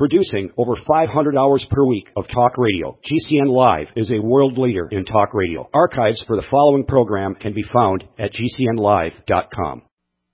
Producing over 500 hours per week of talk radio, GCN Live is a world leader in talk radio. Archives for the following program can be found at GCNlive.com.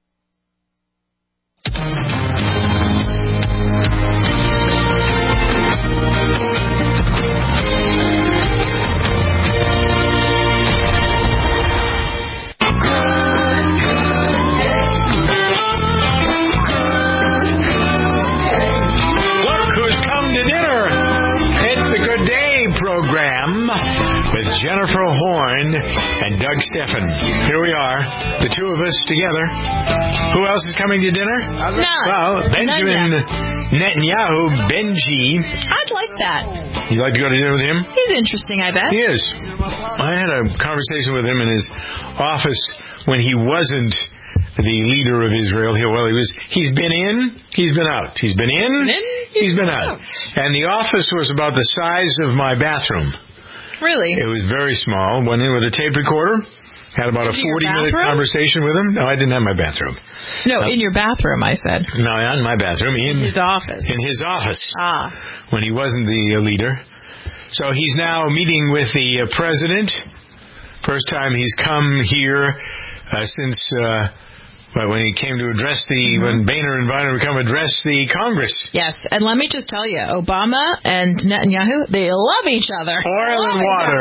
With Jennifer Horn and Doug Steffen. Here we are, the two of us together. Who else is coming to dinner? None. Well, Benjamin Netanyahu, Benji. I'd like that. You'd like to go to dinner with him? He's interesting, I bet. He is. I had a conversation with him in his office when he wasn't the leader of Israel. He's been in, he's been out. He's been in, he's been out. And the office was about the size of my bathroom. Really? It was very small. Went in with a tape recorder. Had about a 40-minute conversation with him. No, I didn't have my bathroom. No, in your bathroom, I said. No, not in my bathroom. In his office. In his office. Ah. When he wasn't the leader. So he's now meeting with the president. First time he's come here since... when he came to address when Boehner invited him to come address the Congress. Yes, and let me just tell you, Obama and Netanyahu, they love each other. Oil and water.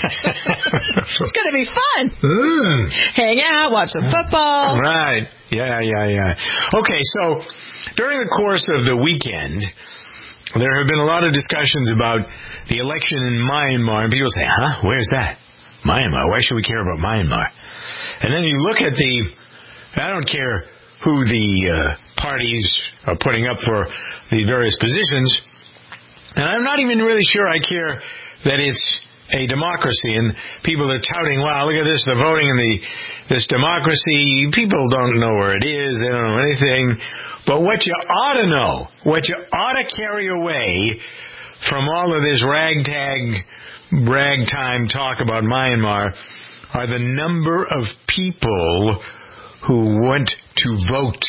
It's going to be fun. Hang out, watch some football. Right. Yeah. Okay, so during the course of the weekend, there have been a lot of discussions about the election in Myanmar, and people say, where's that? Myanmar? Why should we care about Myanmar? And then you look at I don't care who the parties are putting up for these various positions. And I'm not even really sure I care that it's a democracy. And people are touting, wow, look at this, the voting and this democracy. People don't know where it is. They don't know anything. But what you ought to know, what you ought to carry away from all of this ragtime talk about Myanmar are the number of people who want to vote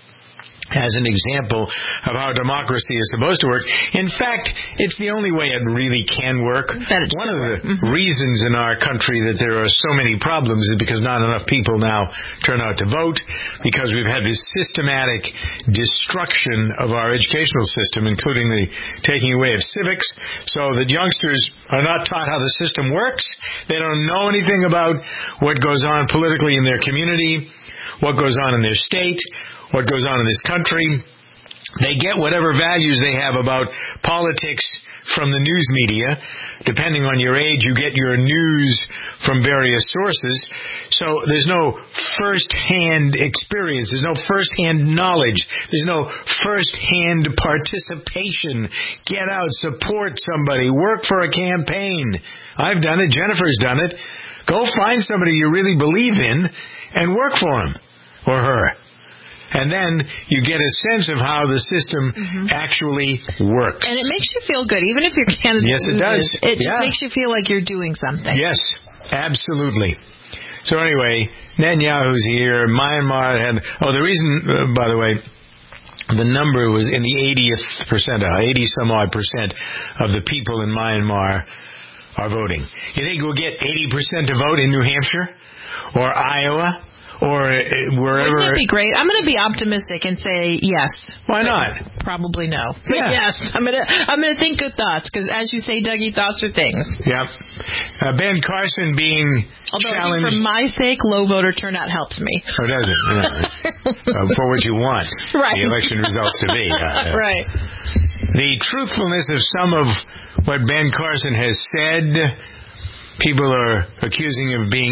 as an example of how democracy is supposed to work. In fact, it's the only way it really can work. One of the reasons in our country that there are so many problems is because not enough people now turn out to vote, because we've had this systematic destruction of our educational system, including the taking away of civics, so that youngsters are not taught how the system works. They don't know anything about what goes on politically in their community, what goes on in their state, what goes on in this country. They get whatever values they have about politics from the news media. Depending on your age, you get your news from various sources. So there's no first-hand experience. There's no first-hand knowledge. There's no first-hand participation. Get out, support somebody, work for a campaign. I've done it. Jennifer's done it. Go find somebody you really believe in and work for him or her. And then you get a sense of how the system actually works. And it makes you feel good, even if your candidate loses. Yes, it does. It just makes you feel like you're doing something. Yes, absolutely. So anyway, Netanyahu's here. Myanmar had... the reason, by the way, the number was in the 80th percentile, 80-some-odd% of the people in Myanmar are voting. You think we'll get 80% to vote in New Hampshire or Iowa or wherever? Wouldn't it be great? I'm going to be optimistic and say yes. Why not? Probably no. But yes, I'm going to think good thoughts, because as you say, Dougie, thoughts are things. Yeah. Ben Carson being challenged. For my sake, low voter turnout helps me. Oh, does it? Yeah. For what you want the election results to be. Right. The truthfulness of some of what Ben Carson has said, people are accusing him of being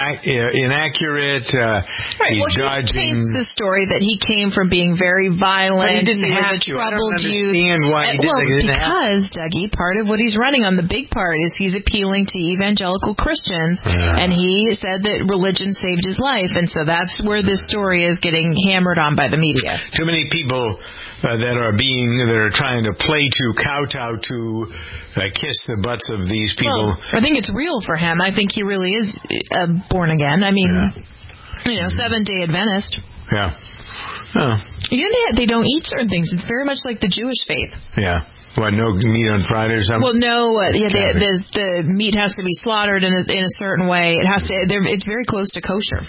inaccurate. He's dodging. He paints the story that he came from being very violent. But he didn't have to. I don't understand why he didn't because, Dougie, part of what he's running on, the big part, is he's appealing to evangelical Christians, and he said that religion saved his life, and so that's where this story is getting hammered on by the media. Too many people that are trying to play to, kowtow to, kiss the butts of these people. Well, I think it's real for him. I think he really is born again. I mean, Seventh-day Adventist. Yeah. Oh. They don't eat certain things. It's very much like the Jewish faith. Yeah. What, no meat on Friday or something? Well, no. The meat has to be slaughtered in a certain way. It's very close to kosher.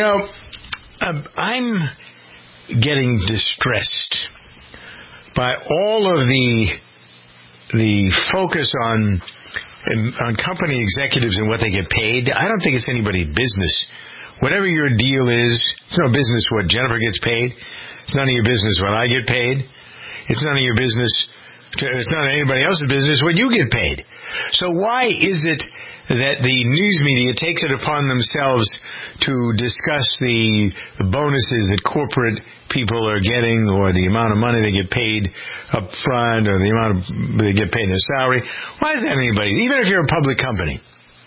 I'm getting distressed by all of the focus on company executives and what they get paid. I don't think it's anybody's business. Whatever your deal is, it's no business what Jennifer gets paid. It's none of your business what I get paid. It's none of your business. It's not anybody else's business what you get paid. So why is it that the news media takes it upon themselves to discuss the bonuses that corporate people are getting, or the amount of money they get paid up front, or the amount they get paid in their salary? Why is that anybody? Even if you're a public company.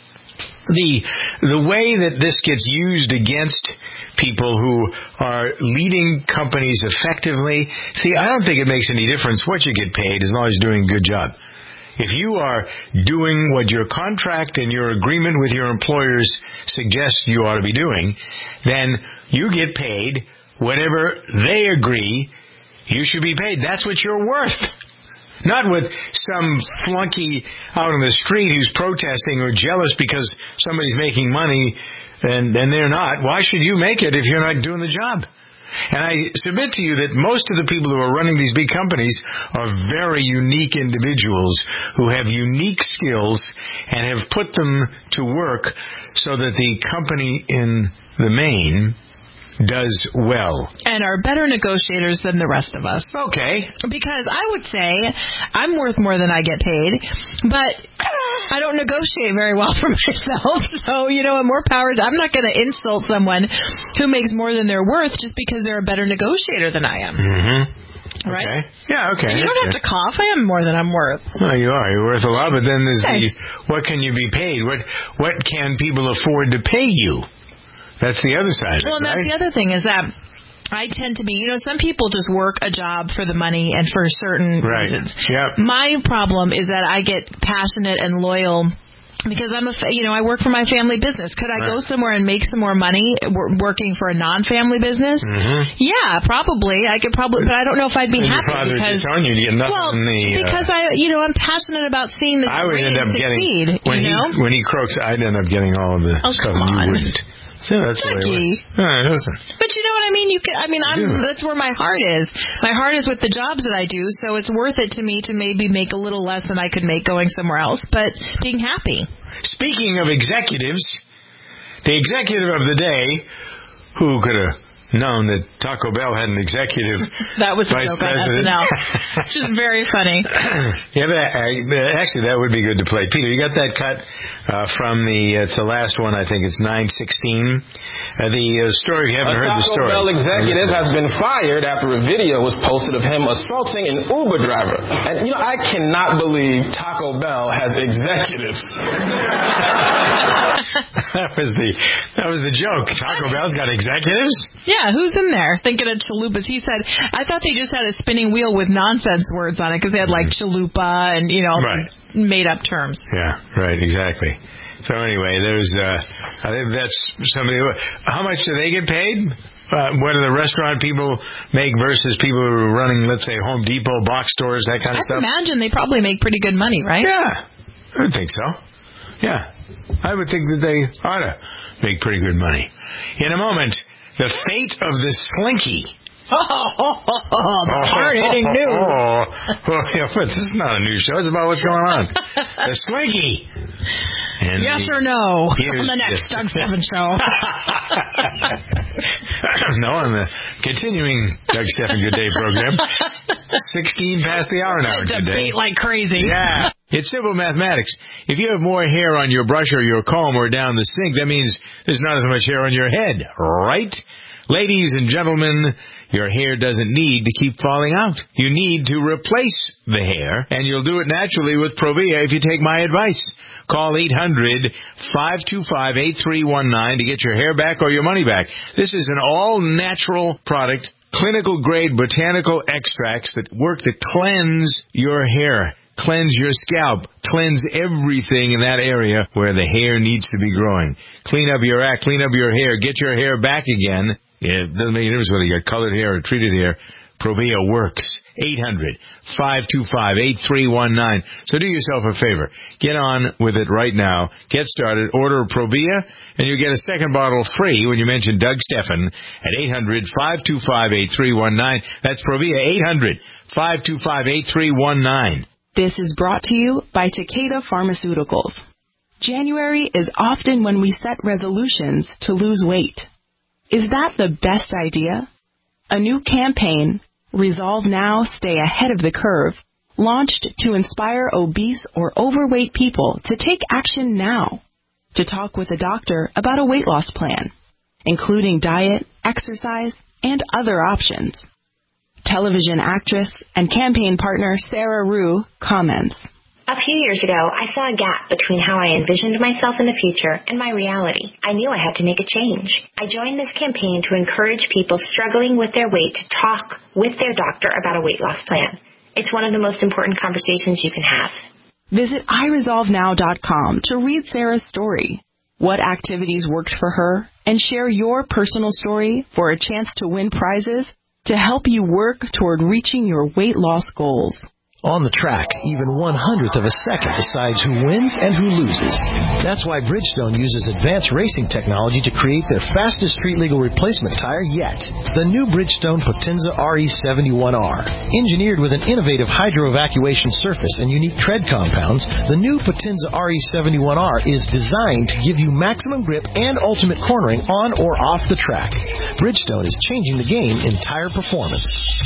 The way that this gets used against people who are leading companies effectively, I don't think it makes any difference what you get paid as long as you're doing a good job. If you are doing what your contract and your agreement with your employers suggests you ought to be doing, then you get paid whatever they agree you should be paid. That's what you're worth. Not with some flunky out on the street who's protesting or jealous because somebody's making money and they're not. Why should you make it if you're not doing the job? And I submit to you that most of the people who are running these big companies are very unique individuals who have unique skills and have put them to work so that the company in the main does well. And are better negotiators than the rest of us. Okay. Because I would say I'm worth more than I get paid, but I don't negotiate very well for myself. So, and more power. I'm not going to insult someone who makes more than they're worth just because they're a better negotiator than I am. Mm-hmm. Right? Okay. Yeah, okay. And you don't have to cough. I am more than I'm worth. Well, you are. You're worth a lot, but then there's what can you be paid? What can people afford to pay you? That's the other side of it, Well, and that's the other thing is that I tend to be, some people just work a job for the money and for certain reasons. Yep. My problem is that I get passionate and loyal because I work for my family business. Could I go somewhere and make some more money working for a non-family business? Mm-hmm. Yeah, probably. I could probably, but I don't know if I'd be happy because you get nothing because I'm passionate about seeing the brand succeed. When he croaks, I'd end up getting all of the stuff you wouldn't. So that's Lucky. Listen. But you know what I mean? That's where my heart is. My heart is with the jobs that I do, so it's worth it to me to maybe make a little less than I could make going somewhere else, but being happy. Speaking of executives, the executive of the day, who could have known that Taco Bell had an executive that was vice president. Which is very funny. Yeah, but actually that would be good to play. Peter, you got that cut from it's the last one, I think it's 9/16. The story, if you haven't heard the story. A Taco Bell executive has been fired after a video was posted of him assaulting an Uber driver. And, I cannot believe Taco Bell has executives. That was the joke. Taco Bell's got executives? Yeah, who's in there thinking of chalupas? He said, I thought they just had a spinning wheel with nonsense words on it because they had like chalupa and, made up terms. Yeah, right, exactly. So anyway, I think that's somebody. How much do they get paid? What do the restaurant people make versus people who are running, let's say, Home Depot, box stores, that kind of stuff? I imagine they probably make pretty good money, right? Yeah, I would think so. Yeah, I would think that they ought to make pretty good money. In a moment, the fate of the Slinky. The hard-hitting news. This is not a news show. It's about what's going on. The Slinky. And yes or no on the next Doug Stephan Show. No, on the continuing Doug Stephan Good Day program. 16 past the hour now today. Debate like crazy. Yeah. It's simple mathematics. If you have more hair on your brush or your comb or down the sink, that means there's not as much hair on your head, right? Ladies and gentlemen, your hair doesn't need to keep falling out. You need to replace the hair, and you'll do it naturally with Provia if you take my advice. Call 800-525-8319 to get your hair back or your money back. This is an all-natural product, clinical-grade botanical extracts that work to cleanse your hair. Cleanse your scalp. Cleanse everything in that area where the hair needs to be growing. Clean up your act. Clean up your hair. Get your hair back again. It doesn't make any difference whether you got colored hair or treated hair. Provia works. 800-525-8319. So do yourself a favor. Get on with it right now. Get started. Order Provia, and you get a second bottle free when you mention Doug Stephan at 800-525-8319. That's Provia, 800-525-8319. This is brought to you by Takeda Pharmaceuticals. January is often when we set resolutions to lose weight. Is that the best idea? A new campaign, Resolve Now, Stay Ahead of the Curve, launched to inspire obese or overweight people to take action now, to talk with a doctor about a weight loss plan, including diet, exercise, and other options. Television actress and campaign partner Sarah Rue comments, A few years ago, I saw a gap between how I envisioned myself in the future and my reality. I knew I had to make a change. I joined this campaign to encourage people struggling with their weight to talk with their doctor about a weight loss plan. It's one of the most important conversations you can have. Visit iResolveNow.com to read Sarah's story, what activities worked for her, and share your personal story for a chance to win prizes to help you work toward reaching your weight loss goals. On the track, even 1/100th of a second decides who wins and who loses. That's why Bridgestone uses advanced racing technology to create their fastest street-legal replacement tire yet. The new Bridgestone Potenza RE71R. Engineered with an innovative hydro-evacuation surface and unique tread compounds, the new Potenza RE71R is designed to give you maximum grip and ultimate cornering on or off the track. Bridgestone is changing the game in tire performance.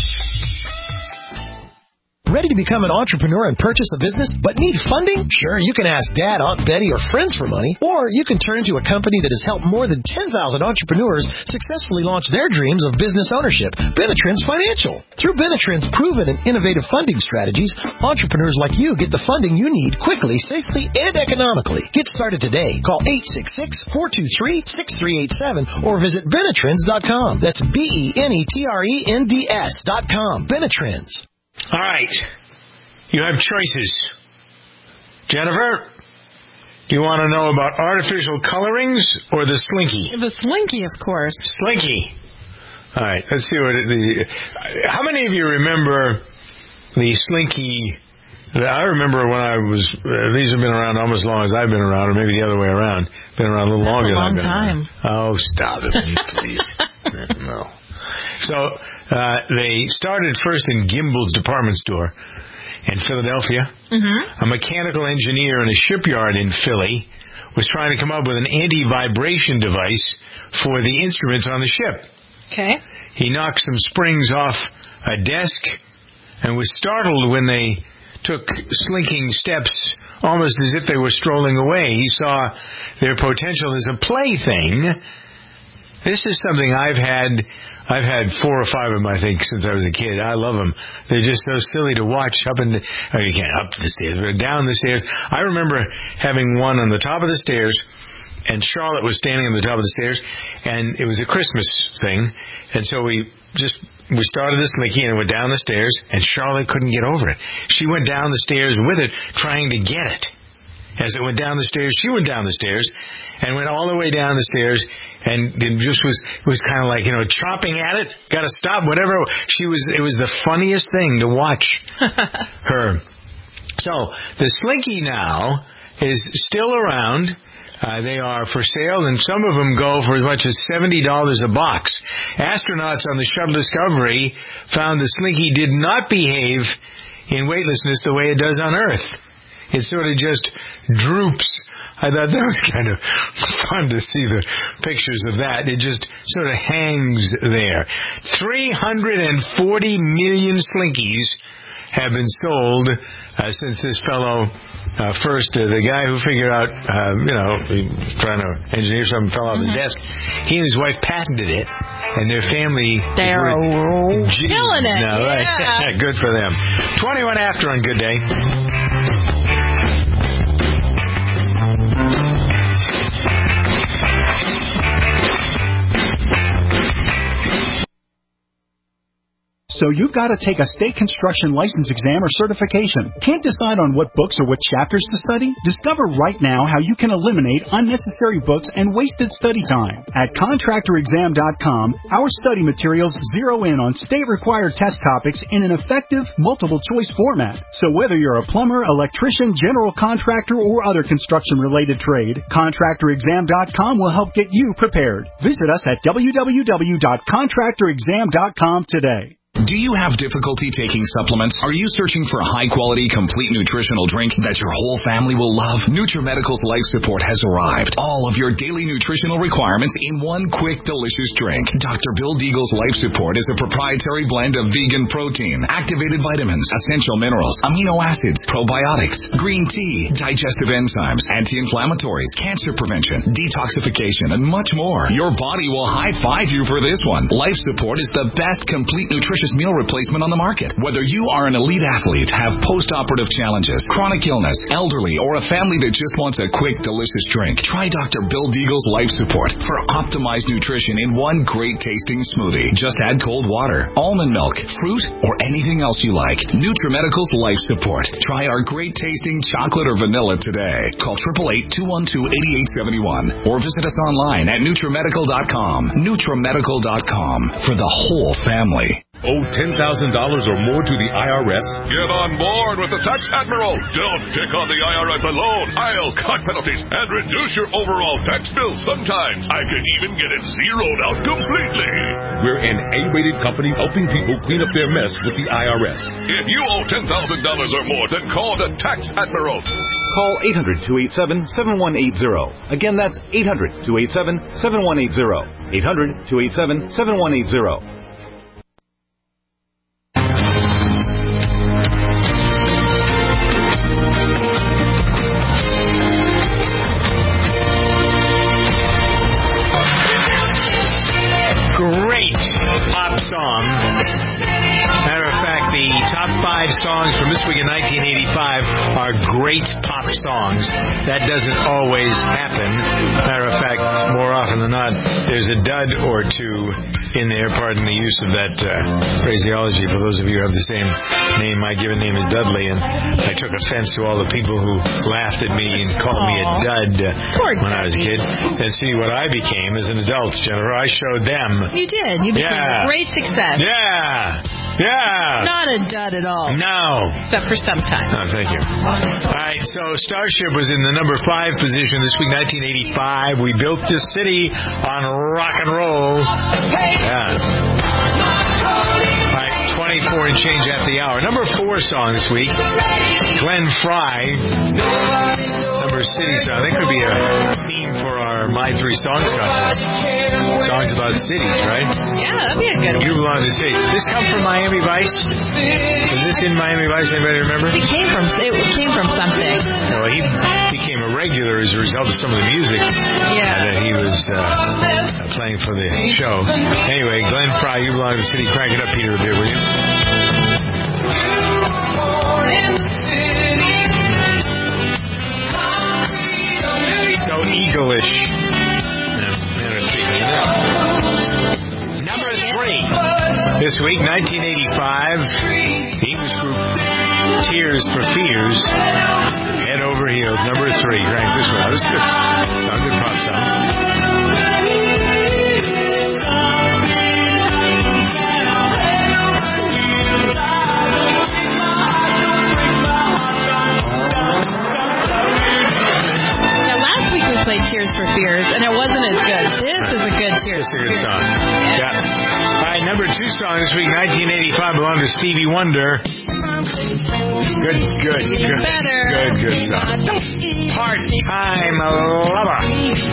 Ready to become an entrepreneur and purchase a business, but need funding? Sure, you can ask Dad, Aunt Betty, or friends for money, or you can turn to a company that has helped more than 10,000 entrepreneurs successfully launch their dreams of business ownership, Benetrends Financial. Through Benetrends' proven and innovative funding strategies, entrepreneurs like you get the funding you need quickly, safely, and economically. Get started today. Call 866-423-6387 or visit Benetrends.com. That's BENETRENDS.com. Benetrends. All right. You have choices. Jennifer, do you want to know about artificial colorings or the Slinky? The Slinky, of course. Slinky. All right. Let's see what how many of you remember the Slinky? I remember when I was, these have been around almost as long as I've been around, or maybe the other way around. Been around a little longer than I've been around. Oh, stop it, please. No. So, they started first in Gimbel's department store in Philadelphia. Mm-hmm. A mechanical engineer in a shipyard in Philly was trying to come up with an anti-vibration device for the instruments on the ship. Okay. He knocked some springs off a desk and was startled when they took slinking steps almost as if they were strolling away. He saw their potential as a plaything. This is something I've had 4 or 5 of them, I think, since I was a kid. I love them. They're just so silly to watch up the stairs, but down the stairs. I remember having one on the top of the stairs, and Charlotte was standing on the top of the stairs, and it was a Christmas thing, and so we started this Slinky, and it went down the stairs, and Charlotte couldn't get over it. She went down the stairs with it, trying to get it. As it went down the stairs, she went down the stairs and went all the way down the stairs, and it just was kind of like, chopping at it. Got to stop, whatever. It was the funniest thing to watch her. So the Slinky now is still around. They are for sale, and some of them go for as much as $70 a box. Astronauts on the Shuttle Discovery found the Slinky did not behave in weightlessness the way it does on Earth. It sort of just droops. I thought that was kind of fun to see the pictures of that. It just sort of hangs there. 340 million Slinkies have been sold since this fellow the guy who figured out, trying to engineer something fell off his desk. He and his wife patented it, and their family they're killing it. No, right? Yeah. Good for them. 21 after on Good Day. So you've got to take a state construction license exam or certification. Can't decide on what books or what chapters to study? Discover right now how you can eliminate unnecessary books and wasted study time. At contractorexam.com, our study materials zero in on state-required test topics in an effective, multiple-choice format. So whether you're a plumber, electrician, general contractor, or other construction-related trade, contractorexam.com will help get you prepared. Visit us at www.contractorexam.com today. Do you have difficulty taking supplements? Are you searching for a high-quality, complete nutritional drink that your whole family will love? NutriMedical's Life Support has arrived. All of your daily nutritional requirements in one quick, delicious drink. Dr. Bill Deagle's Life Support is a proprietary blend of vegan protein, activated vitamins, essential minerals, amino acids, probiotics, green tea, digestive enzymes, anti-inflammatories, cancer prevention, detoxification, and much more. Your body will high-five you for this one. Life Support is the best complete nutrition meal replacement on the market. Whether you are an elite athlete, have post-operative challenges, chronic illness, elderly, or a family that just wants a quick, delicious drink, try Dr. Bill Deagle's Life Support for optimized nutrition in one great-tasting smoothie. Just add cold water, almond milk, fruit, or anything else you like. NutriMedical's Life Support. Try our great-tasting chocolate or vanilla today. Call 888-212-8871 or visit us online at NutriMedical.com. NutriMedical.com for the whole family. Owe $10,000 or more to the IRS? Get on board with the Tax Admiral. Don't pick on the IRS alone. I'll cut penalties and reduce your overall tax bill. Sometimes I can even get it zeroed out completely. We're an A-rated company helping people clean up their mess with the IRS. If you owe $10,000 or more, then call the Tax Admiral. Call 800-287-7180. Again, that's 800-287-7180. 800-287-7180. Song. Matter of fact, the top 5 songs from this week in 1985 are great pop songs. That doesn't always happen. Matter of fact, more often than not, there's a dud or two in there. Pardon the use of that phraseology. For those of you who have the same name, my given name is Dudley, and I took offense to all the people who laughed at me and called me a dud when I was a kid. And see what I became as an adult, Jennifer. I showed them. You did. You became a great success. Yeah. Yeah. Not a dud at all. No. Except for sometimes. Oh, thank you. All right, so Starship was in the number 5 position this week, 1985. We built this city on rock and roll. Yeah. All right, 24 and change after the hour. Number 4 song this week, Glenn Frey. Number city song. That could be a theme for our My 3 Songs contest. Songs about cities, right? Yeah, that'd be a good one. You belong to the city. This come from Miami Vice? Was this in Miami Vice? Anybody remember? It came from something. Well, he became a regular as a result of some of the music that he was playing for the show. Anyway, Glenn Frey, You Belong to the City. Crank it up, Peter, a bit, will you? So eagle-ish. Number 3 this week, 1985. The English group Tears for Fears. Head Over Heels. Number 3. Crank this one. That was good. A good pop song. Played Tears for Fears, and it wasn't as good. This is a good Tears for Fears. It's a good song. Yeah. All right, number 2 song this week, 1985, belonged to Stevie Wonder. Good song. Part-time lover.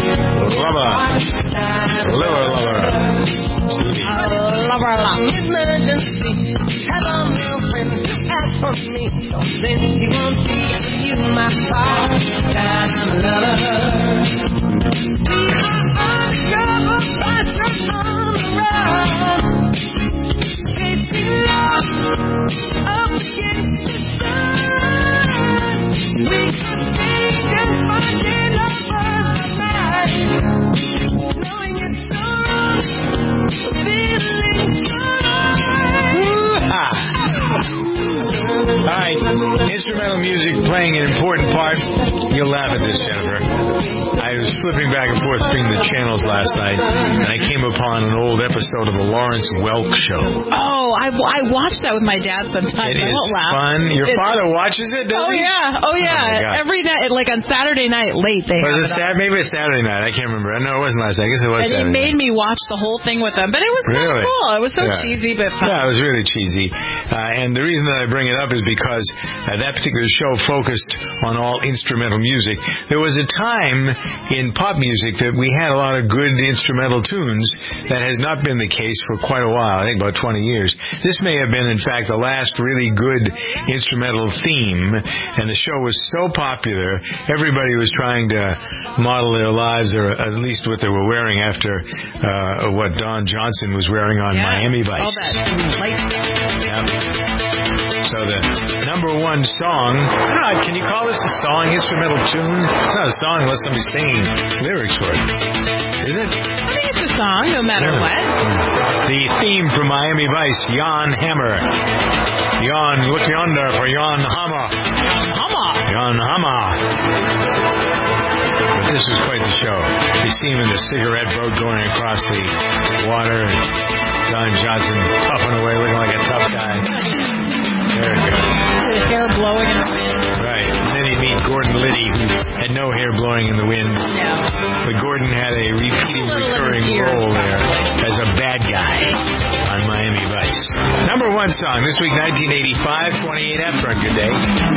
Emergency. Have a real friend to ask for me. So then he won't see you, my part-time lover. We are uncovered by some on the run. Chasing love up against the sun. We are dating, finding lovers tonight. Knowing it's so wrong, feeling so right. instrumental music playing an important part. You'll laugh at this, Jennifer. I was flipping back and forth between the channels last night, and I came upon an old episode of the Lawrence Welk Show. Oh, I watched that with my dad sometimes. It is fun. Your father watches it, doesn't he? Oh, yeah. Every night, like on Saturday night, late. Maybe it's Saturday night. I can't remember. No, it wasn't last night. I guess it was Saturday night. And he made me watch the whole thing with them, but it was kind of cool. It was so cheesy, but fun. Yeah, it was really cheesy. And the reason that I bring it up is because that particular show focused on all instrumental music. There was a time in pop music that we had a lot of good instrumental tunes. That has not been the case for quite a while, I think about 20 years. This may have been, in fact, the last really good instrumental theme, and the show was so popular, everybody was trying to model their lives, or at least what they were wearing after what Don Johnson was wearing on Miami Vice. All that light stuff. Yep. So the number one song, can you call this a song, instrumental tune? It's not a song unless somebody's singing lyrics for it. Is it? I think it's a song, no matter what. The theme from Miami Vice, Jan Hammer. Look yonder for Jan Hammer. Jan Hammer. But this was quite the show. You see him in the cigarette boat going across the water, and Don Johnson puffing away looking like a tough guy. There it goes. With hair blowing in the wind. Right. And then he'd meet Gordon Liddy, who had no hair blowing in the wind. Yeah. But Gordon had a recurring role there as a bad guy on Miami Vice. Number one song this week, 1985, 28 after. Good day.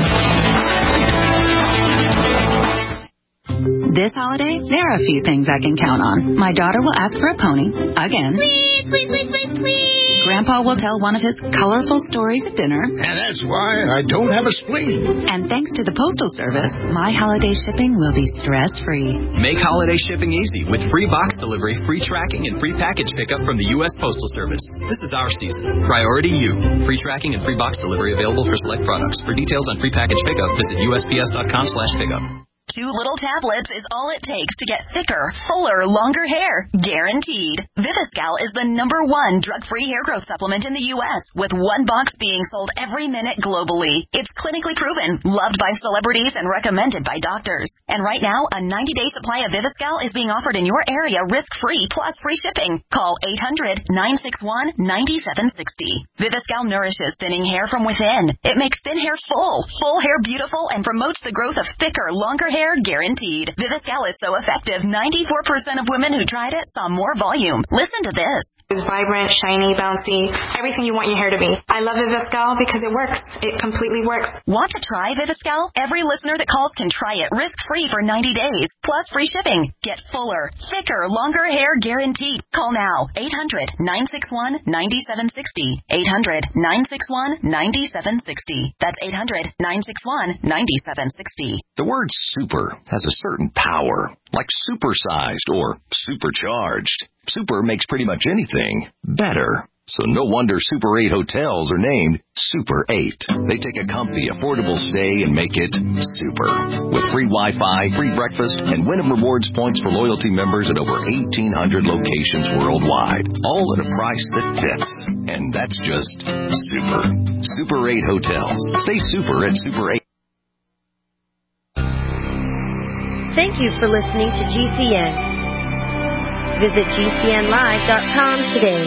This holiday, there are a few things I can count on. My daughter will ask for a pony, again. Please, please, please, please, please. Grandpa will tell one of his colorful stories at dinner. And that's why I don't have a spleen. And thanks to the Postal Service, my holiday shipping will be stress-free. Make holiday shipping easy with free box delivery, free tracking, and free package pickup from the U.S. Postal Service. This is our season. Priority you. Free tracking and free box delivery available for select products. For details on free package pickup, visit USPS.com/pickup. 2 little tablets is all it takes to get thicker, fuller, longer hair. Guaranteed. Viviscal is the #1 drug-free hair growth supplement in the U.S., with 1 box being sold every minute globally. It's clinically proven, loved by celebrities, and recommended by doctors. And right now, a 90-day supply of Viviscal is being offered in your area risk-free plus free shipping. Call 800-961-9760. Viviscal nourishes thinning hair from within. It makes thin hair full hair beautiful, and promotes the growth of thicker, longer hair. Guaranteed. Viviscal is so effective, 94% of women who tried it saw more volume. Listen to this. It's vibrant, shiny, bouncy, everything you want your hair to be. I love Viviscal because it works. It completely works. Want to try Viviscal? Every listener that calls can try it risk-free for 90 days, plus free shipping. Get fuller, thicker, longer hair guaranteed. Call now. 800-961-9760. 800-961-9760. That's 800-961-9760. The word super has a certain power, like supersized or supercharged. Super makes pretty much anything better. So no wonder Super 8 hotels are named Super 8. They take a comfy, affordable stay and make it super. With free Wi-Fi, free breakfast, and Wyndham Rewards points for loyalty members at over 1,800 locations worldwide. All at a price that fits. And that's just super. Super 8 hotels. Stay super at Super 8. Thank you for listening to GCN. Visit GCNlive.com today.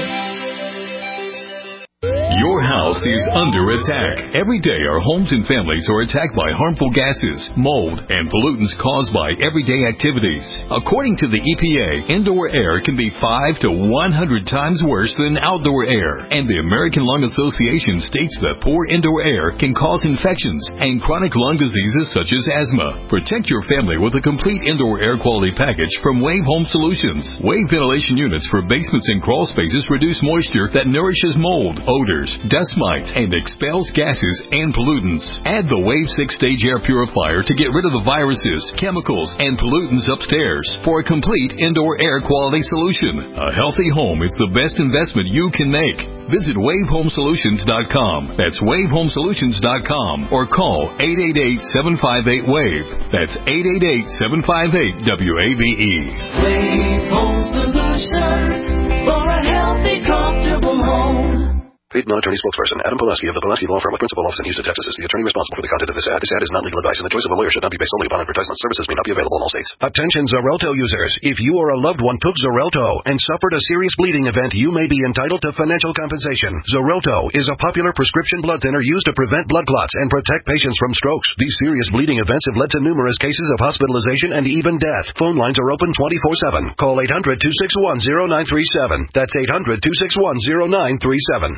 Your house is under attack. Every day our homes and families are attacked by harmful gases, mold, and pollutants caused by everyday activities. According to the EPA, indoor air can be 5 to 100 times worse than outdoor air. And the American Lung Association states that poor indoor air can cause infections and chronic lung diseases such as asthma. Protect your family with a complete indoor air quality package from Wave Home Solutions. Wave ventilation units for basements and crawl spaces reduce moisture that nourishes mold, odors, dust mites, and expels gases and pollutants. Add the Wave 6-stage air purifier to get rid of the viruses, chemicals, and pollutants upstairs for a complete indoor air quality solution. A healthy home is the best investment you can make. Visit WaveHomeSolutions.com. That's WaveHomeSolutions.com or call 888-758-WAVE. That's 888-758-WAVE. Wave Home Solutions for a healthy, comfortable home. Paid non-attorney spokesperson Adam Pulaski of the Pulaski Law Firm with principal office in Houston, Texas is the attorney responsible for the content of this ad. This ad is not legal advice, and the choice of a lawyer should not be based solely upon advertisement. Services may not be available in all states. Attention Xarelto users. If you or a loved one took Xarelto and suffered a serious bleeding event, you may be entitled to financial compensation. Xarelto is a popular prescription blood thinner used to prevent blood clots and protect patients from strokes. These serious bleeding events have led to numerous cases of hospitalization and even death. Phone lines are open 24/7. Call 800-261-0937. That's 800-261-0937.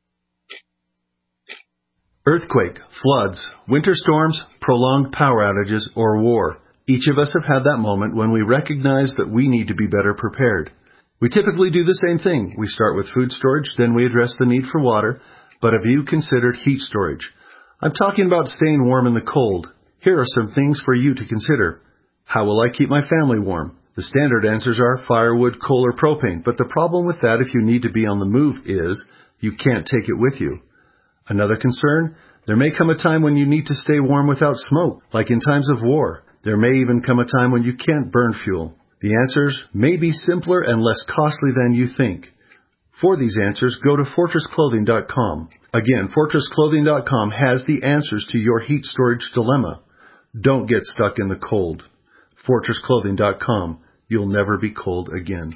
Earthquake, floods, winter storms, prolonged power outages, or war. Each of us have had that moment when we recognize that we need to be better prepared. We typically do the same thing. We start with food storage, then we address the need for water. But have you considered heat storage? I'm talking about staying warm in the cold. Here are some things for you to consider. How will I keep my family warm? The standard answers are firewood, coal, or propane. But the problem with that if you need to be on the move is you can't take it with you. Another concern, there may come a time when you need to stay warm without smoke, like in times of war. There may even come a time when you can't burn fuel. The answers may be simpler and less costly than you think. For these answers, go to FortressClothing.com. Again, FortressClothing.com has the answers to your heat storage dilemma. Don't get stuck in the cold. FortressClothing.com. You'll never be cold again.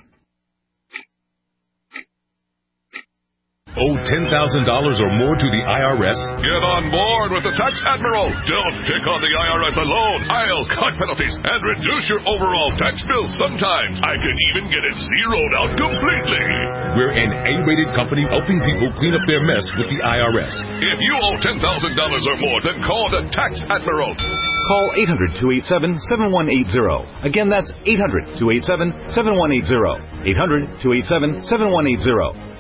Owe $10,000 or more to the IRS? Get on board with the Tax Admiral. Don't pick on the IRS alone. I'll cut penalties and reduce your overall tax bill. Sometimes I can even get it zeroed out completely. We're an A-rated company helping people clean up their mess with the IRS. If you owe $10,000 or more, then call the Tax Admiral. Call 800-287-7180. Again, that's 800-287-7180. 800-287-7180.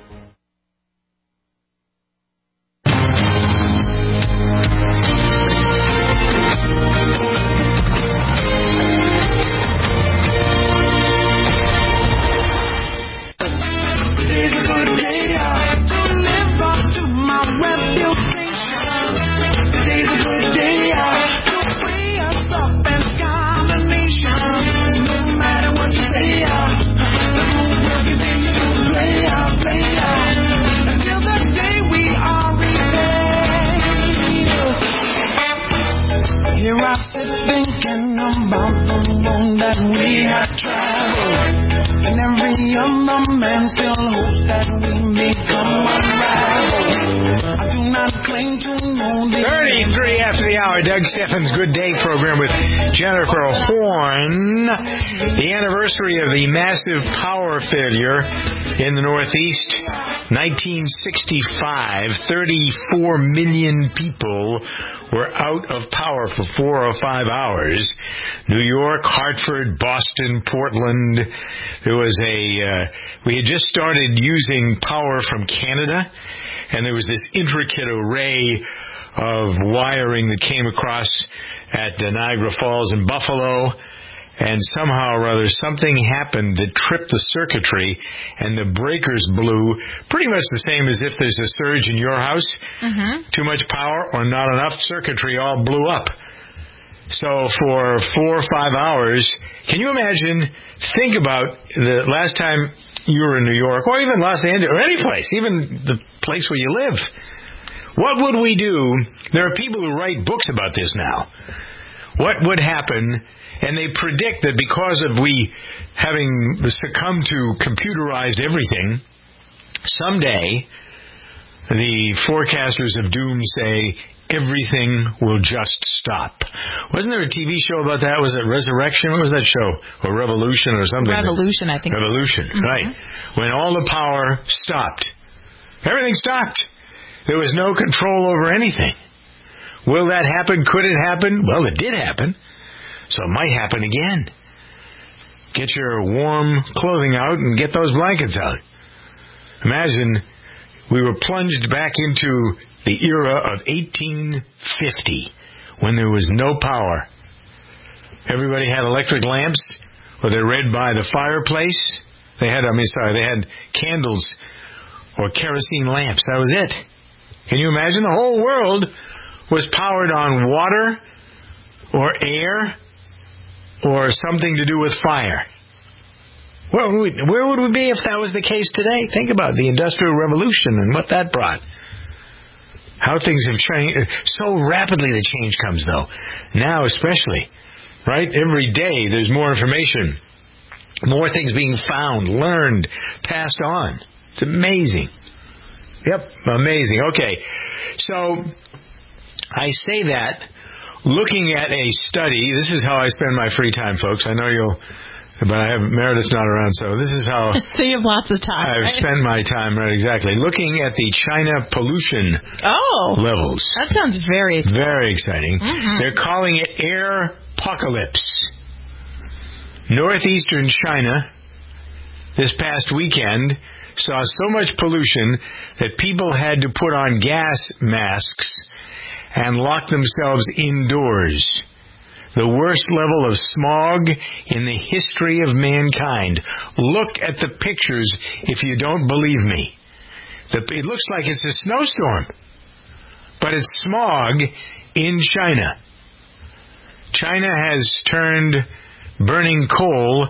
And every other man still hopes that we become unraveled. I do not claim to know the 33 after the hour, Doug Steffens' Good Day program with Jennifer Horn. The anniversary of the massive power failure in the Northeast, 1965, 34 million people were out of power for 4 or 5 hours. New York, Hartford, Boston, Portland. There was we had just started using power from Canada, and there was this intricate array of wiring that came across at Niagara Falls and Buffalo. And somehow or other, something happened that tripped the circuitry, and the breakers blew, pretty much the same as if there's a surge in your house. Mm-hmm. Too much power or not enough circuitry all blew up. So for 4 or 5 hours, can you imagine, think about the last time you were in New York, or even Los Angeles, or any place, even the place where you live. What would we do? There are people who write books about this now. What would happen? And they predict that because of we having succumbed to computerized everything, someday the forecasters of doom say everything will just stop. Wasn't there a TV show about that? Was it Resurrection? What was that show? Or Revolution or something? Revolution, I think. Revolution, right. When all the power stopped. Everything stopped. There was no control over anything. Will that happen? Could it happen? Well, it did happen. So it might happen again. Get your warm clothing out and get those blankets out. Imagine we were plunged back into the era of 1850 when there was no power. Everybody had electric lamps, or they read by the fireplace. They had candles or kerosene lamps. That was it. Can you imagine? The whole world was powered on water or air or something to do with fire. Where would we be if that was the case today? Think about the Industrial Revolution and what that brought. How things have changed. So rapidly the change comes, though. Now especially, right? Every day there's more information. More things being found, learned, passed on. It's amazing. Yep, amazing. Okay, so I say that looking at a study. This is how I spend my free time, folks. I know you'll... But Meredith's not around, so this is how... So you have lots of time, I've right? spent my time, right, exactly. Looking at the China pollution levels. That sounds very exciting. Very exciting. Mm-hmm. They're calling it air-pocalypse. Northeastern China, this past weekend, saw so much pollution that people had to put on gas masks and lock themselves indoors. The worst level of smog in the history of mankind. Look at the pictures if you don't believe me. It looks like it's a snowstorm, but it's smog in China. China has turned burning coal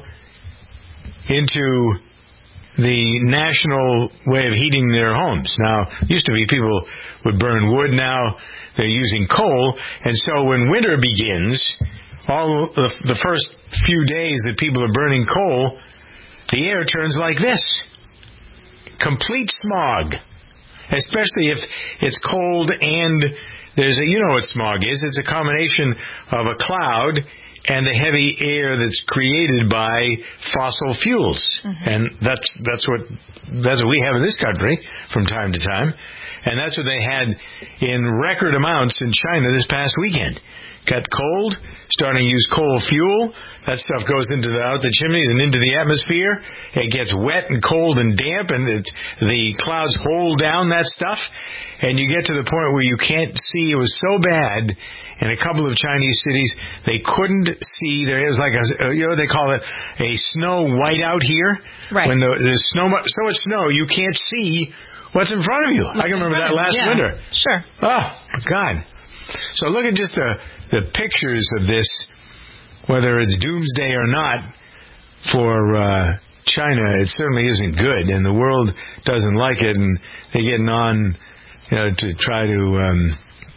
into the national way of heating their homes. Now, it used to be people would burn wood. Now they're using coal. And so when winter begins, all the first few days that people are burning coal, the air turns like this. Complete smog. Especially if it's cold and there's you know what smog is. It's a combination of a cloud and the heavy air that's created by fossil fuels. Mm-hmm. And that's what we have in this country from time to time. And that's what they had in record amounts in China this past weekend. Got cold, starting to use coal fuel. That stuff goes out the chimneys and into the atmosphere. It gets wet and cold and damp, and the clouds hold down that stuff. And you get to the point where you can't see. It was so bad in a couple of Chinese cities, they couldn't see. There was like they call it a snow whiteout here. Right. When there's so much snow, you can't see what's in front of you. I can remember that last winter. Sure. Oh, God. So look at just the pictures of this, whether it's doomsday or not, for China. It certainly isn't good, and the world doesn't like it, and they're getting on to try to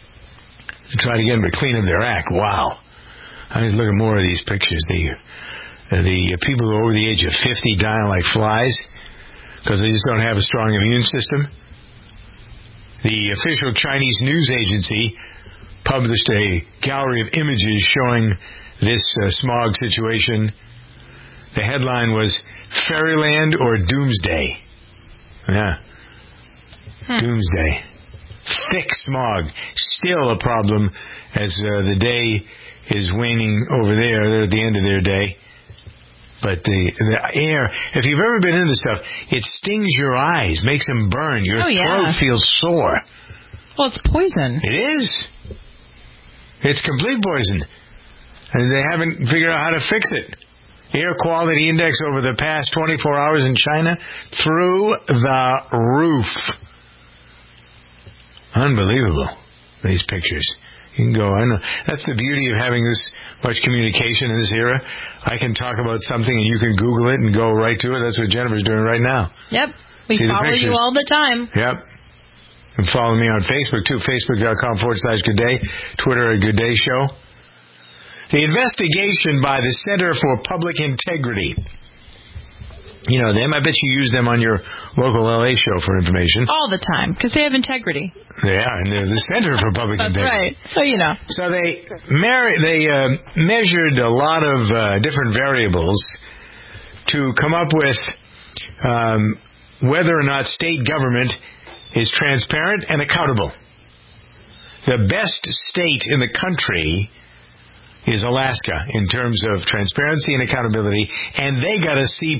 get them to clean up their act. Wow. I mean, look at more of these pictures. The people over the age of 50 dying like flies because they just don't have a strong immune system. The official Chinese news agency published a gallery of images showing this smog situation. The headline was Fairyland or Doomsday. Yeah. Doomsday. Thick smog. Still a problem as the day is waning over there. They're at the end of their day. But the air, if you've ever been into stuff, it stings your eyes, makes them burn. Your throat feels sore. Well, it's poison. It is. It's complete poison. And they haven't figured out how to fix it. Air quality index over the past 24 hours in China, through the roof. Unbelievable, these pictures. You can go, I know. That's the beauty of having this much communication in this era. I can talk about something and you can Google it and go right to it. That's what Jennifer's doing right now. Yep. We follow you all the time. Yep. And follow me on Facebook, too. Facebook.com/Good Day. Twitter at Good Day Show. The investigation by the Center for Public Integrity. You know them. I bet you use them on your local LA show for information. All the time, because they have integrity. Yeah, and they're the Center for Public Integrity. That's right. So you know. So they measured a lot of different variables to come up with whether or not state government is transparent and accountable. The best state in the country is Alaska in terms of transparency and accountability, and they got a C+.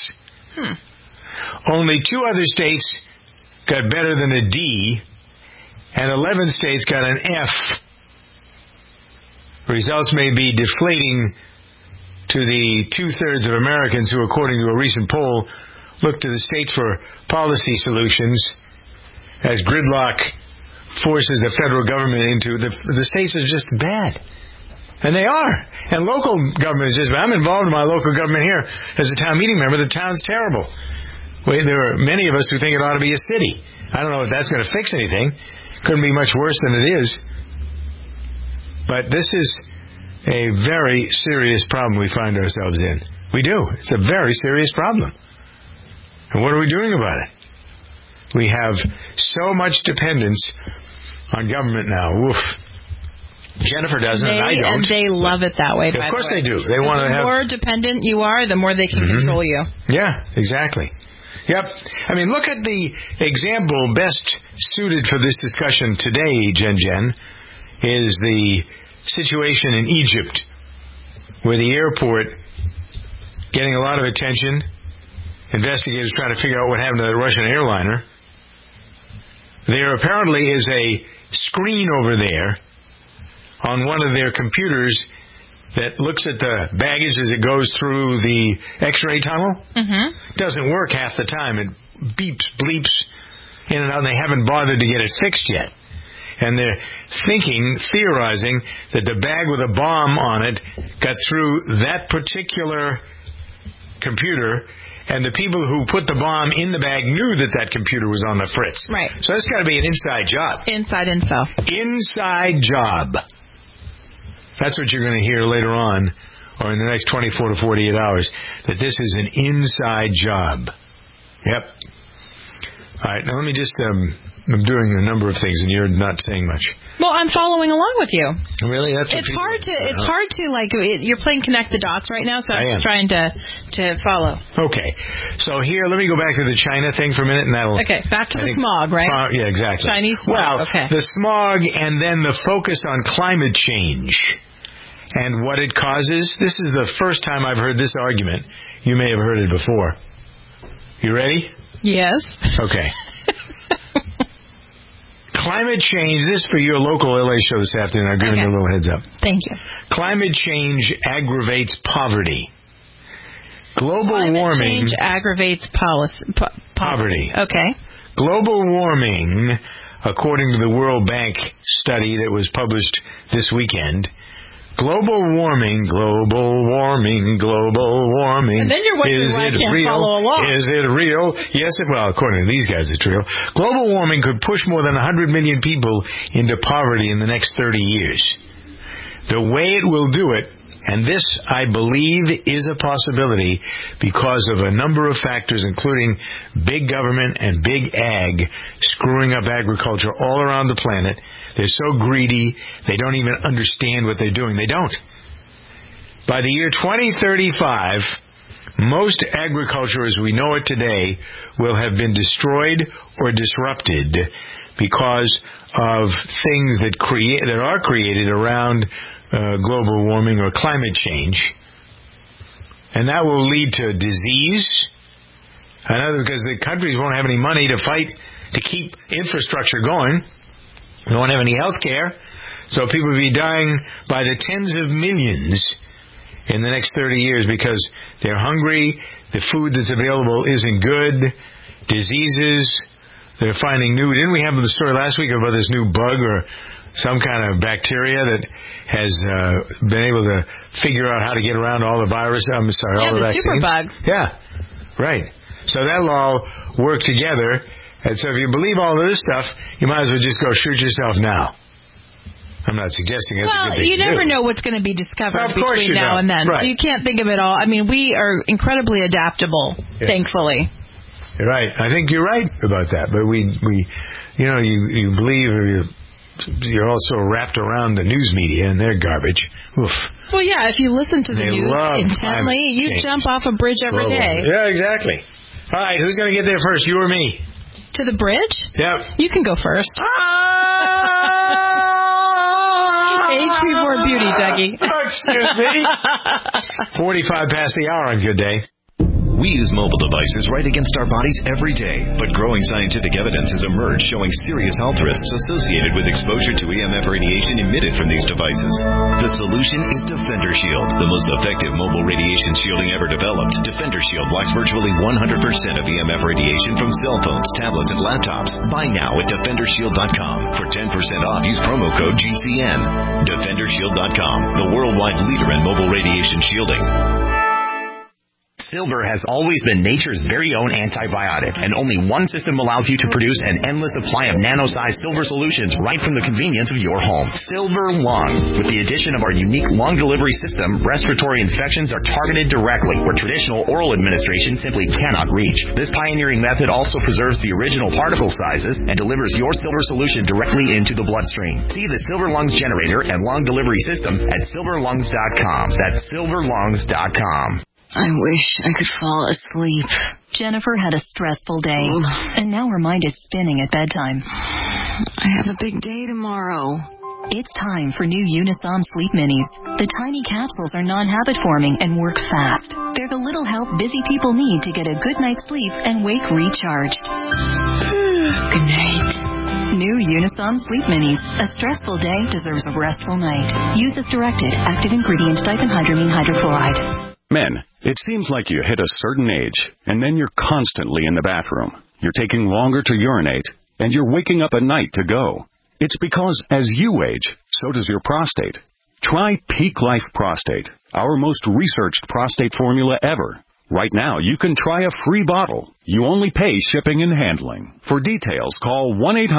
Only 2 other states got better than a D, and 11 states got an F. Results may be deflating to the 2/3 of Americans who, according to a recent poll, look to the states for policy solutions as gridlock forces the federal government into the states are just bad. And they are. And local government is just, I'm involved in my local government here as a town meeting member. The town's terrible. There are many of us who think it ought to be a city. I don't know if that's going to fix anything. Couldn't be much worse than it is. But this is a very serious problem we find ourselves in. We do. It's a very serious problem. And what are we doing about it? We have so much dependence on government now. Woof. Jennifer doesn't, and I don't. And they love it that way, Of course they do. They want to have... The more dependent you are, the more they can control you. Yeah, exactly. Yep. I mean, look at the example best suited for this discussion today, Jen, is the situation in Egypt, where the airport getting a lot of attention, investigators trying to figure out what happened to the Russian airliner. There apparently is a screen over there on one of their computers that looks at the baggage as it goes through the X-ray tunnel. Doesn't work half the time. It beeps, bleeps in and out, and they haven't bothered to get it fixed yet. And they're theorizing that the bag with a bomb on it got through that particular computer, and the people who put the bomb in the bag knew that computer was on the fritz. Right. So it's got to be an inside job. Inside info. Inside job. That's what you're going to hear later on, or in the next 24 to 48 hours, that this is an inside job. Yep. All right, now let me just... I'm doing a number of things, and you're not saying much. Well, I'm following along with you. Really? It's hard to like, you're playing connect the dots right now, so I'm just trying to follow. Okay. So here, let me go back to the China thing for a minute, and that'll... Okay, back to the smog, right? Yeah, exactly. Chinese smog, okay. The smog and then the focus on climate change and what it causes. This is the first time I've heard this argument. You may have heard it before. You ready? Yes. Okay. Climate change, this is for your local LA show this afternoon. I'm giving you a little heads up. Thank you. Climate change aggravates poverty. Global warming... Climate change aggravates poverty. Okay. Global warming, according to the World Bank study that was published this weekend... Global warming. And then you're wondering why I can't follow along. Is it real? Yes, according to these guys, it's real. Global warming could push more than 100 million people into poverty in the next 30 years. The way it will do it, and this, I believe, is a possibility because of a number of factors, including big government and big ag screwing up agriculture all around the planet. They're so greedy, they don't even understand what they're doing. They don't. By the year 2035, most agriculture as we know it today will have been destroyed or disrupted because of things that are created around global warming or climate change. And that will lead to disease. Because the countries won't have any money to fight to keep infrastructure going. They won't have any health care. So people will be dying by the tens of millions in the next 30 years because they're hungry, the food that's available isn't good, diseases, they're finding new... Didn't we have the story last week about this new bug or some kind of bacteria that has been able to figure out how to get around all the virus? All the vaccines. Superbug. Yeah, right. So that'll all work together. And so if you believe all of this stuff, you might as well just go shoot yourself now. I'm not suggesting that's a good thing you to never do. know what's going to be discovered between now and then. Right. So you can't think of it all. I mean, we are incredibly adaptable, thankfully. You're right. I think you're right about that. But we you believe you're also wrapped around the news media and their garbage. Oof. Well, yeah, if you listen to the news intently, you jump off a bridge every day. Yeah, exactly. All right, who's going to get there first, you or me? To the bridge? Yep. You can go first. Age before beauty, Dougie. Excuse me. 45 past the hour on Good Day. We use mobile devices right against our bodies every day, but growing scientific evidence has emerged showing serious health risks associated with exposure to EMF radiation emitted from these devices. The solution is Defender Shield, the most effective mobile radiation shielding ever developed. Defender Shield blocks virtually 100% of EMF radiation from cell phones, tablets, and laptops. Buy now at DefenderShield.com. For 10% off, use promo code GCN. DefenderShield.com, the worldwide leader in mobile radiation shielding. Silver has always been nature's very own antibiotic, and only one system allows you to produce an endless supply of nano-sized silver solutions right from the convenience of your home. Silver Lungs. With the addition of our unique lung delivery system, respiratory infections are targeted directly, where traditional oral administration simply cannot reach. This pioneering method also preserves the original particle sizes and delivers your silver solution directly into the bloodstream. See the Silver Lungs generator and lung delivery system at silverlungs.com. That's silverlungs.com. I wish I could fall asleep. Jennifer had a stressful day, and now her mind is spinning at bedtime. I have a big day tomorrow. It's time for new Unisom Sleep Minis. The tiny capsules are non-habit forming and work fast. They're the little help busy people need to get a good night's sleep and wake recharged. Good night. New Unisom Sleep Minis. A stressful day deserves a restful night. Use as directed. Active ingredient diphenhydramine hydrochloride. Men, it seems like you hit a certain age, and then you're constantly in the bathroom. You're taking longer to urinate, and you're waking up at night to go. It's because as you age, so does your prostate. Try Peak Life Prostate, our most researched prostate formula ever. Right now, you can try a free bottle. You only pay shipping and handling. For details, call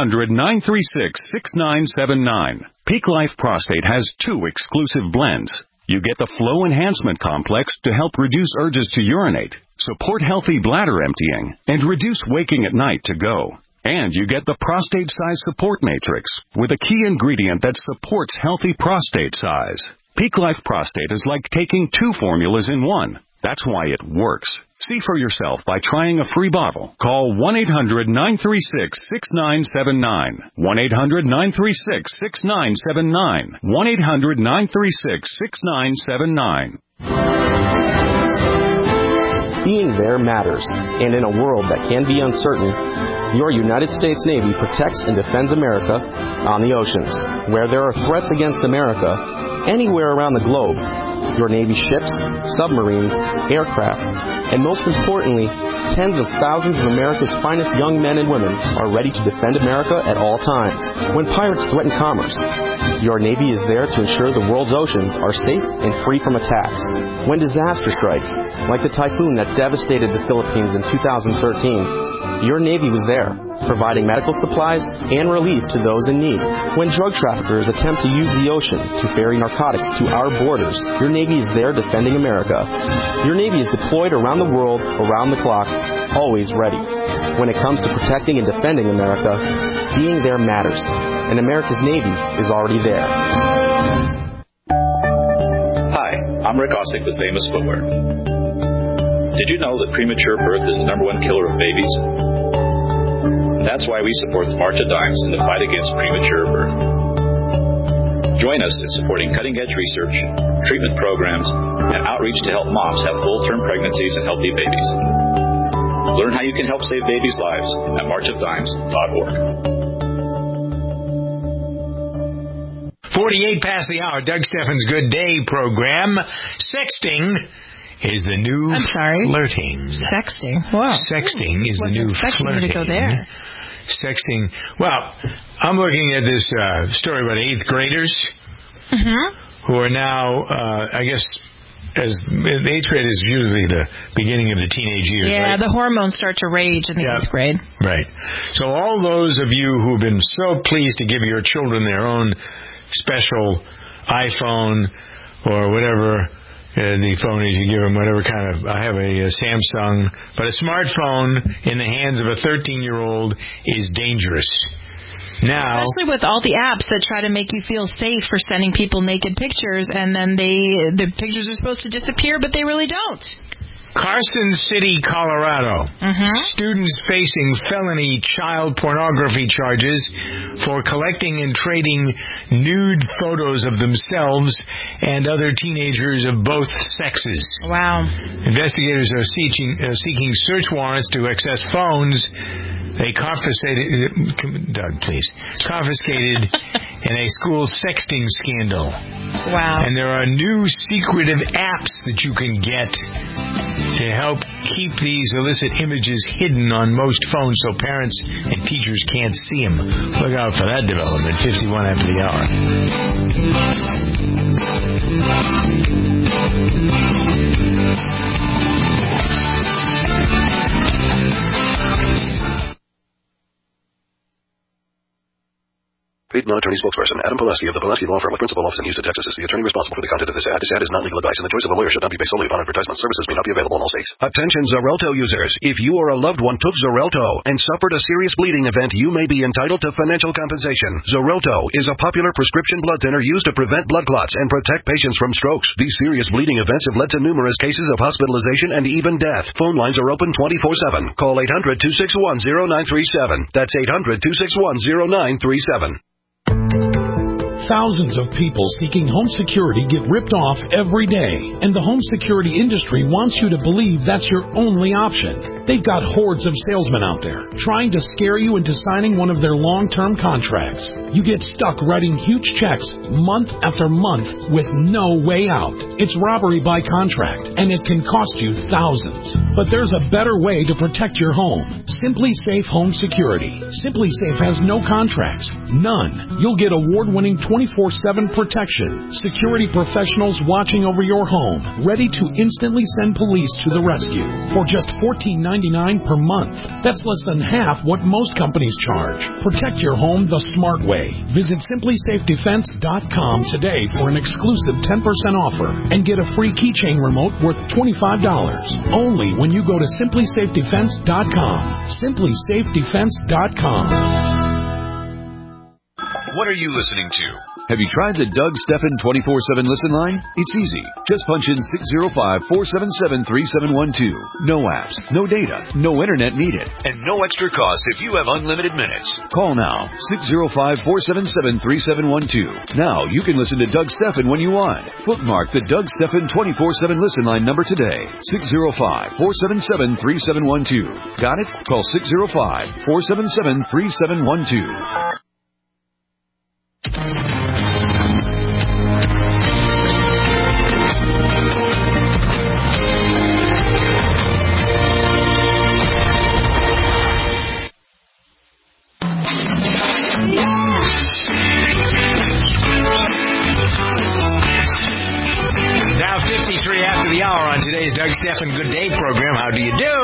1-800-936-6979. Peak Life Prostate has 2 exclusive blends. You get the Flow Enhancement Complex to help reduce urges to urinate, support healthy bladder emptying, and reduce waking at night to go. And you get the Prostate Size Support Matrix with a key ingredient that supports healthy prostate size. Peak Life Prostate is like taking 2 formulas in one. That's why it works. See for yourself by trying a free bottle. Call 1-800-936-6979. 1-800-936-6979. 1-800-936-6979. Being there matters, and in a world that can be uncertain, your United States Navy protects and defends America on the oceans. Where there are threats against America, anywhere around the globe, your Navy ships, submarines, aircraft, and most importantly, tens of thousands of America's finest young men and women are ready to defend America at all times. When pirates threaten commerce, your Navy is there to ensure the world's oceans are safe and free from attacks. When disaster strikes, like the typhoon that devastated the Philippines in 2013, your Navy was there, providing medical supplies and relief to those in need. When drug traffickers attempt to use the ocean to ferry narcotics to our borders, your Navy is there defending America. Your Navy is deployed around the world, around the clock, always ready. When it comes to protecting and defending America, being there matters, and America's Navy is already there. Hi, I'm Rick Osick with Famous Footwear. Did you know that premature birth is the #1 killer of babies? That's why we support the March of Dimes in the fight against premature birth. Join us in supporting cutting-edge research, treatment programs, and outreach to help moms have full-term pregnancies and healthy babies. Learn how you can help save babies' lives at marchofdimes.org. 48 past the hour, Doug Steffens' Good Day program. Sexting is the new flirting. Sexting? Wow. Sexting is the new flirting. To go there. Sexting. Well, I'm looking at this story about 8th graders who are now, I guess, as the 8th grade is usually the beginning of the teenage years. Yeah, right? the hormones start to rage in the 8th grade. Right. So all those of you who've been so pleased to give your children their own special iPhone or whatever. The phone is, you give them whatever kind of, I have a Samsung, but a smartphone in the hands of a 13-year-old is dangerous. Now, especially with all the apps that try to make you feel safe for sending people naked pictures, and then the pictures are supposed to disappear, but they really don't. Carson City, Colorado. Students facing felony child pornography charges for collecting and trading nude photos of themselves and other teenagers of both sexes. Wow. Investigators are seeking search warrants to access phones they confiscated in a school sexting scandal. Wow. And there are new secretive apps that you can get to help keep these illicit images hidden on most phones so parents and teachers can't see them. Look out for that development. 51 after the hour. Paid non-attorney spokesperson Adam Pulaski of the Pulaski Law Firm with principal office in Houston, Texas is the attorney responsible for the content of this ad. This ad is not legal advice, and the choice of a lawyer should not be based solely upon advertisement. Services may not be available in all states. Attention Xarelto users. If you or a loved one took Xarelto and suffered a serious bleeding event, you may be entitled to financial compensation. Xarelto is a popular prescription blood thinner used to prevent blood clots and protect patients from strokes. These serious bleeding events have led to numerous cases of hospitalization and even death. Phone lines are open 24/7. Call 800-261-0937. That's 800-261-0937. Thousands of people seeking home security get ripped off every day, and the home security industry wants you to believe that's your only option. They've got hordes of salesmen out there trying to scare you into signing one of their long-term contracts. You get stuck writing huge checks month after month with no way out. It's robbery by contract, and it can cost you thousands. But there's a better way to protect your home. Simply Safe Home Security. Simply Safe has no contracts. None. You'll get award-winning 24/7 protection. Security professionals watching over your home, ready to instantly send police to the rescue for just $14.99 per month. That's less than half what most companies charge. Protect your home the smart way. Visit simplysafedefense.com today for an exclusive 10% offer and get a free keychain remote worth $25. Only when you go to simplysafedefense.com. simplysafedefense.com. What are you listening to? Have you tried the Doug Stephan 24/7 listen line? It's easy. Just punch in 605-477-3712. No apps, no data, no internet needed, and no extra cost if you have unlimited minutes. Call now, 605-477-3712. Now you can listen to Doug Stephan when you want. Bookmark the Doug Stephan 24/7 listen line number today. 605-477-3712. Got it? Call 605-477-3712. Now 53 after the hour on today's Doug Stephan Good Day program. How do you do?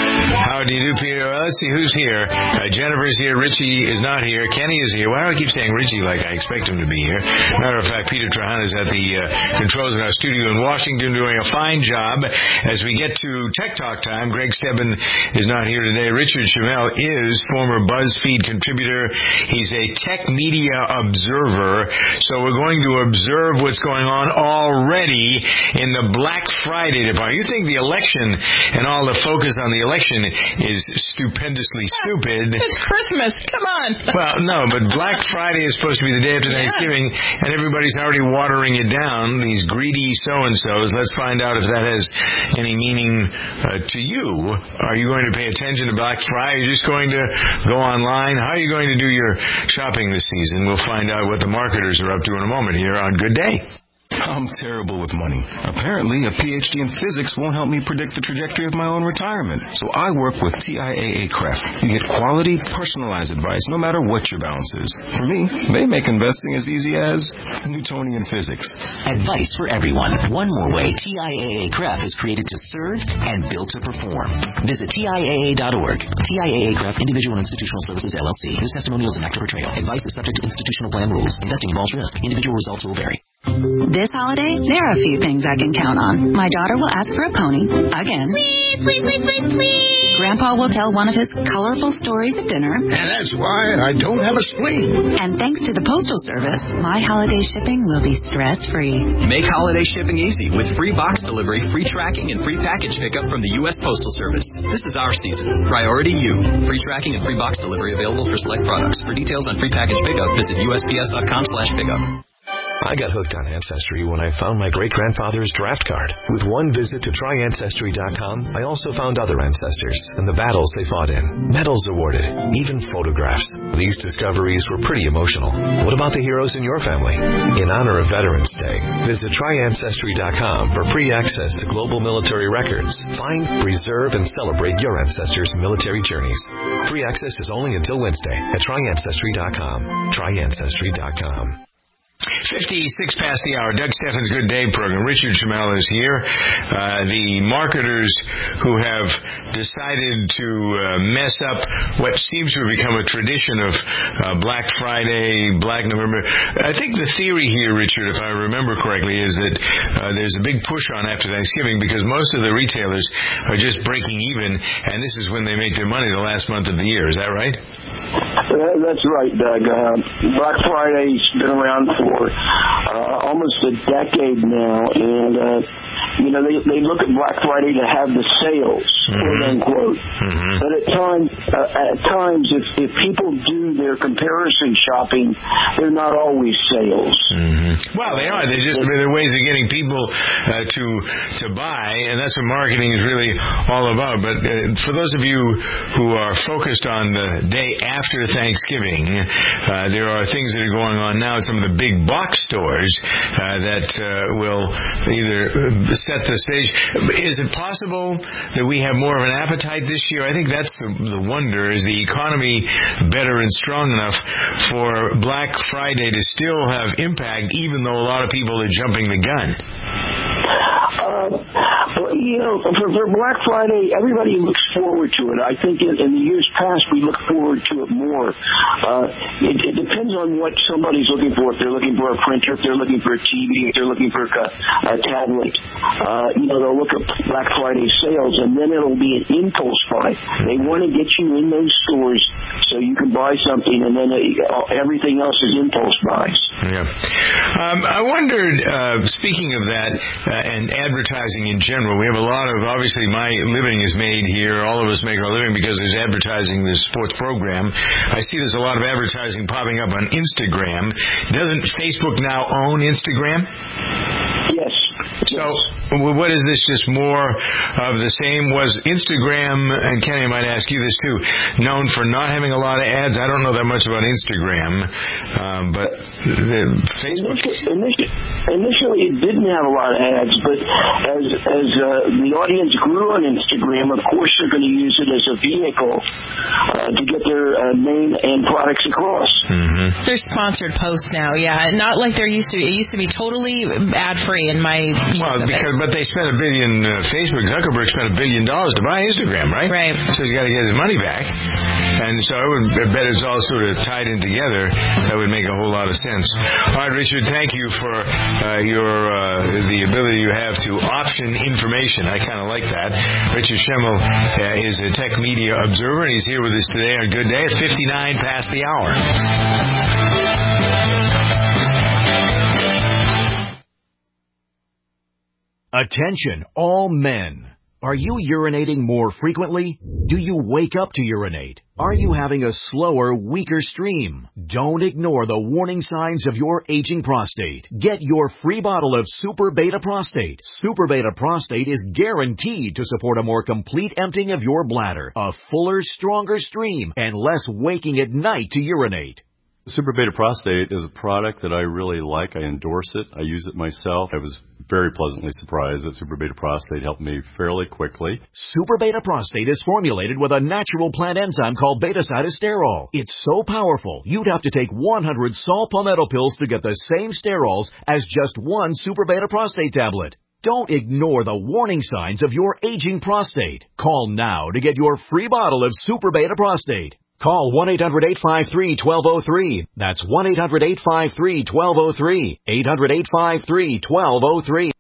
How do you do, Peter? Well, let's see who's here. Jennifer's here. Richie is not here. Kenny is here. Why do I keep saying Richie like I expect him to be here? Matter of fact, Peter Trahan is at the controls in our studio in Washington doing a fine job. As we get to Tech Talk time, Greg Stebbin is not here today. Richard Schimmel is former BuzzFeed contributor. He's a tech media observer. So we're going to observe what's going on already in the Black Friday department. You think the election and all the focus on the election is stupendously stupid. It's Christmas. Come on. Well, no, but Black Friday is supposed to be the day after Thanksgiving, and everybody's already watering it down, these greedy so-and-sos. Let's find out if that has any meaning to you. Are you going to pay attention to Black Friday? Are you just going to go online? How are you going to do your shopping this season? We'll find out what the marketers are up to in a moment here on Good Day. I'm terrible with money. Apparently, a PhD in physics won't help me predict the trajectory of my own retirement. So I work with TIAA Craft. You get quality, personalized advice no matter what your balance is. For me, they make investing as easy as Newtonian physics. Advice for everyone. One more way TIAA Craft is created to serve and built to perform. Visit TIAA.org. TIAA Craft Individual and Institutional Services, LLC. This testimonial is an act of portrayal. Advice is subject to institutional plan rules. Investing involves risk. Individual results will vary. This holiday, there are a few things I can count on. My daughter will ask for a pony, again. Please, please, please, please, please. Grandpa will tell one of his colorful stories at dinner. And that's why I don't have a spleen. And thanks to the Postal Service, my holiday shipping will be stress-free. Make holiday shipping easy with free box delivery, free tracking, and free package pickup from the U.S. Postal Service. This is our season. Priority you. Free tracking and free box delivery available for select products. For details on free package pickup, visit USPS.com/pickup. I got hooked on Ancestry when I found my great-grandfather's draft card. With one visit to tryancestry.com, I also found other ancestors and the battles they fought in. Medals awarded, even photographs. These discoveries were pretty emotional. What about the heroes in your family? In honor of Veterans Day, visit tryancestry.com for free access to global military records. Find, preserve, and celebrate your ancestors' military journeys. Free access is only until Wednesday at tryancestry.com. Tryancestry.com. 56 past the hour. Doug Steffens' Good Day program. Richard Schimel is here. The marketers who have decided to mess up what seems to have become a tradition of Black Friday, Black November. I think the theory here, Richard, if I remember correctly, is that there's a big push on after Thanksgiving because most of the retailers are just breaking even, and this is when they make their money the last month of the year. Is that right? That's right, Doug. Black Friday's been around for almost a decade now, and they look at Black Friday to have the sales, quote unquote. But at times, if people do their comparison shopping, they're not always sales. Well, they are. They're ways of getting people to buy, and that's what marketing is really all about. But for those of you who are focused on the day after Thanksgiving, there are things that are going on now at some of the big box stores that will either set the stage. Is it possible that we have more of an appetite this year? I think that's the wonder. Is the economy better and strong enough for Black Friday to still have impact, even though a lot of people are jumping the gun? For Black Friday, everybody looks forward to it. I think in the years past, we look forward to it more. It depends on what somebody's looking for. If they're looking for a printer, if they're looking for a TV, if they're looking for a tablet, they'll look at Black Friday sales, and then it'll be an impulse buy. They want to get you in those stores so you can buy something, and then everything else is impulse buys. Yeah. I wondered, speaking of that, and advertising in general, we have a lot of, obviously my living is made here, all of us make our living because there's advertising this sports program. I see there's a lot of advertising popping up on Instagram. Doesn't Facebook now own Instagram? Yes. So, what is this, just more of the same? Was Instagram, and Kenny, I might ask you this too, known for not having a lot of ads? I don't know that much about Instagram, but Facebook... Initially, it didn't have a lot of ads, but as the audience grew on Instagram, of course they're going to use it as a vehicle to get their name and products across. There's sponsored posts now, yeah. Not like there used to be. It used to be totally ad-free in my use but they spent $1 billion, Zuckerberg spent $1 billion to buy Instagram, right? Right. So he's got to get his money back. And so I bet it's all sort of tied in together. That would make a whole lot of sense. All right, Richard, thank you for the ability you have to option information. I kind of like that. Richard Schimel is a tech media observer, and he's here with us today on Good Day at 59 past the hour. Attention, all men. Are you urinating more frequently? Do you wake up to urinate? Are you having a slower, weaker stream? Don't ignore the warning signs of your aging prostate. Get your free bottle of Super Beta Prostate. Super Beta Prostate is guaranteed to support a more complete emptying of your bladder, a fuller, stronger stream, and less waking at night to urinate. Super Beta Prostate is a product that I really like. I endorse it. I use it myself. I was very pleasantly surprised that Super Beta Prostate helped me fairly quickly. Super Beta Prostate is formulated with a natural plant enzyme called beta-cytosterol. It's so powerful, you'd have to take 100 saw palmetto pills to get the same sterols as just one Super Beta Prostate tablet. Don't ignore the warning signs of your aging prostate. Call now to get your free bottle of Super Beta Prostate. Call 1-800-853-1203. That's 1-800-853-1203. 800-853-1203.